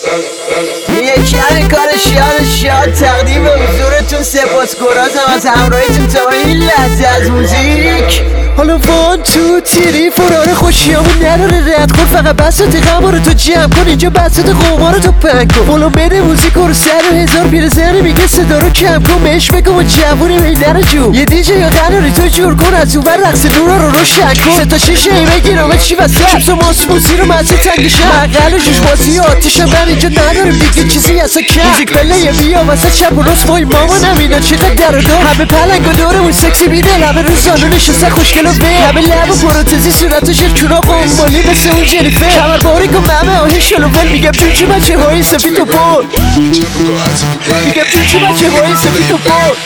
یکی همین کارش یاد تقدیم حضورتون سپاسگزارم از همراهیتون تا این لحظه از موزیک. حالا وان تو تیری فرار خوشیامون نداره رد کن، فقط بساط غما رو تو جمع کن، اینجا بساط قمار رو تو پنگ کن. حالا بده موزیک رو 100,000 پیرزنی میگه صدا رو کم کن، بهش بگم و جوونی میدن جو یه دیجی یا قناری تو جور کن، از اون بر رقص نورا رو روشن کن. 3 تا 6 ای بگیرم چی وسط چیپس و ماسموسی رو مزه تنگشم، مقل و جوش بازی آتیشم، من اینجا نداریم دیگه چیزی اصلا کم. موزیک پلیه بیا واسه چپ و راست وای مامانم اینا چقدر در و دار، همه پلنگ و دورمون سکسی بیدل، همه رو زانو نشسته خوشگل و همه لب و پروتزی صورتش چورا قنبالی مثل اون جریفه، کمر باری کن ممه آهی شلوول، میگم چون بچه های سفید و پر، میگم چون بچه های سفید و پر،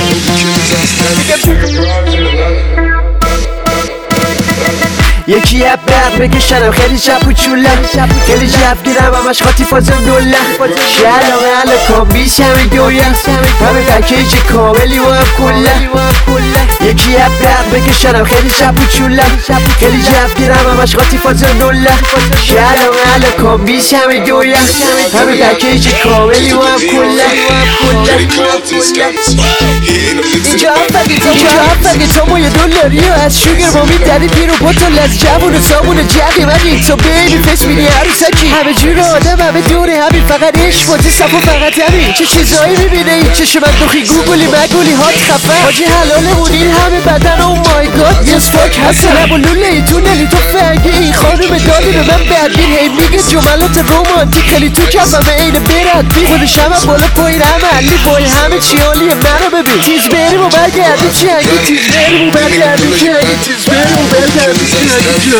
یکی اب برق بکشنم خیلی چپ و چوله، خیلی جف گیرم همش خاطی فازم دوله، شلامه علیکم بیش همه دویه، همه پکیج کاملی و هم کله. یکی اب برق بکشنم خیلی چپ و چوله، خیلی جف گیرم همش خاطی فازم دوله، شلامه علیکم بیش همه دویه، همه پکیج کاملی و هم کله. اینجا فقط تو ما یه دلاری و از شوگر ما میدنی پیرو بطل از جوون و سامون جقی من این تو بیبی فیس میدی عروسکی، همه جور آدم همه دوره همین، فقط عشق بازی صف و فقط همین. چه چیزایی میبینه این چشم من دخی گوگلی مگولی هات خفه حاجی حلالمون این همه بدن او مای گاد یس فاک هستن لب و لوله ای تو نلی تو فنگی، این خانم دادی به من بدبین هی میگه جملات رومانتیک خیلی تو کفمه عین برد بی خودش همه بالا پایین همه علی بای همه چی عالیه منو ببین، تیز بریم و برگردیم چی هنگی، تیز بریم و برگردیم چی هنگی، تیز بریم و برگردیم چی هنگی.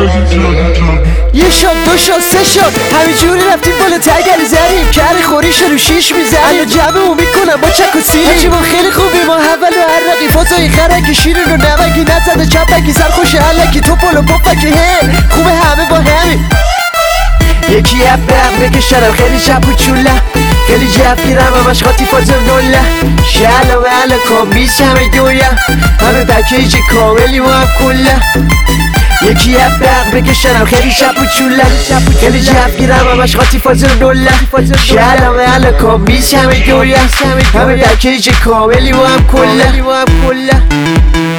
یه شاد 2 شاد 3 شاد همینجوری رفتیم بالا تگل زدیم، کری خوریش رو 6 میزنیم، الان جمعمون میکنم با چک و سیلی، هرچی ما خیلی خوبی ما اول و هر رقی فازای خرکی شیرین رو نمکی نزده چپکی سرخوش علکی تو پلو پفکی هی خوبه همه با همین. یکی اب برق بکشنم خیلی چپ و چوله، خیلی جف گیرم همش خاطی فازم دوله، شلامه علیکم بیش همه دویه، همه پکیج کاملی و هم کله. یکی اب برق بکشنم خیلی چپ و چوله، خیلی جف گیرم همش خاطی فازم دوله، شلامه علیکم بیش همه دویه، همه پکیج کاملی و هم کله.